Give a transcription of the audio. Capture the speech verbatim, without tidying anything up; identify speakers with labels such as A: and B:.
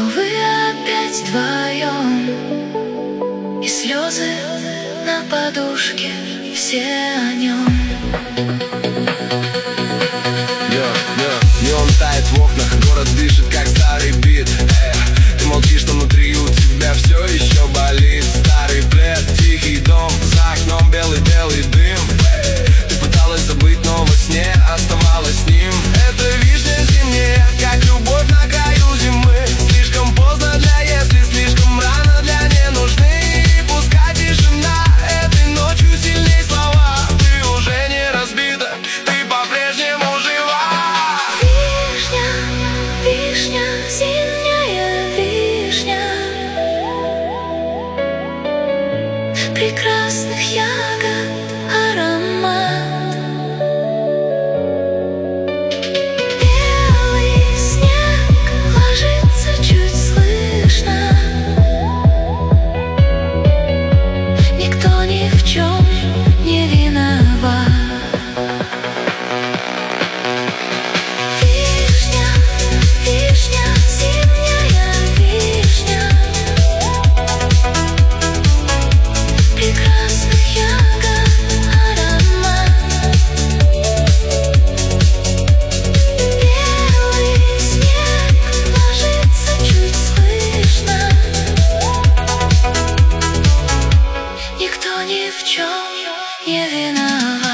A: вы опять вдвоем, и слезы на подушке, все о нем.
B: Yeah, yeah. Неон тает в окнах, город дышит, как старый бит. Эх, ты молчишь, но внутри у тебя все еще болит. Старый плед, тихий дом, за окном белый-белый дым. Ты пыталась забыть, но во сне оставалась с ним. Это вишня зимняя, как любовь на краю зимы. Слишком поздно для если, слишком рано для не нужны. Пускай тишина, этой ночью сильней слова. Ты уже не разбита, ты по-прежнему жива.
A: Вишня, вишня, зимняя вишня, прекрасных ягод аромат. Белый снег ложится чуть слышно. Никто ни в чем не виноват. Вишня, вишня, зимняя вишня, прекрасных ягод аромат. Белый снег ложится чуть слышно. Никто ни в чем не виноват.